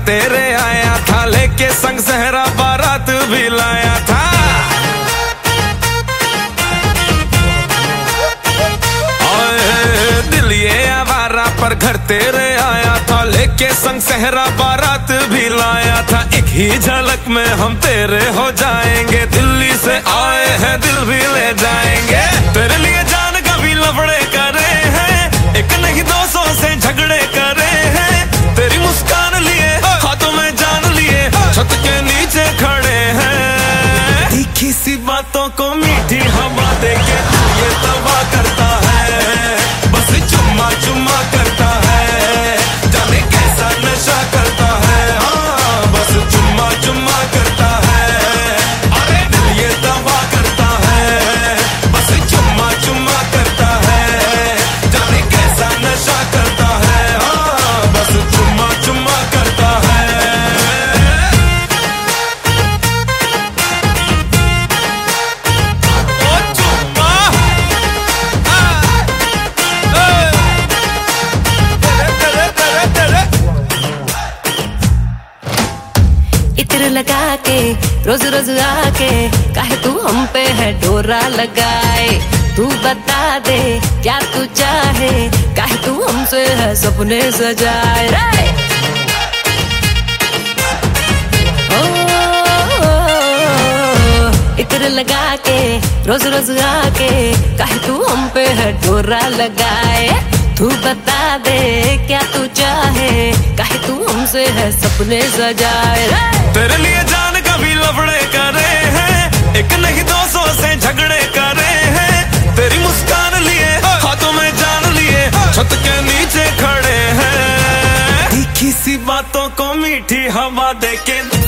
तेरे आया था, लेके संग सहरा बारात भी लाया था। दिल ये आवारा पर घर तेरे आया था, लेके संग सहरा बारात भी लाया था। एक ही झलक में हम तेरे हो जाएंगे, दिल्ली से आए हैं दिल भी ले जाएंगे। तेरे लिए जान का भी लफड़े करे हैं, एक नहीं 200 से झगड़े करे हैं। तेरी मुस्कान लिए हाथों में जान लिए, छत के नीचे खड़े हैं। तीखी सी बातों को मीठी हवा देके ये तबाह करता है, बस चुम्मा चुम्मा करता है, जाने कैसा नशा करता है। हाँ बस चुम्मा चुम्मा करता है, अरे दिल ये तबाह करता है, बस चुम्मा चुम्मा करता है, जाने कैसा नशा करता है। हाँ बस चुम्मा चुम्मा करता है। इत्र लगा के रोज रोज आके काहे तू हम पे है डोरा लगाए। तू बता दे क्या तू चाहे, काहे तू हमसे है सपने सजाए रे। इत्र लगा के रोज रोज आके काहे तू हम पे है डोरा लगाए। तू बता दे क्या तू चाहे, काहे तू हमसे है सपने सजाए रे। तेरे लिए जान का भी लफड़े करे हैं, एक नहीं 200 से झगड़े करे हैं। तेरी मुस्कान लिए हाथों में जान लिए, छत के नीचे खड़े हैं। तीखी सी बातों को मीठी हवा देके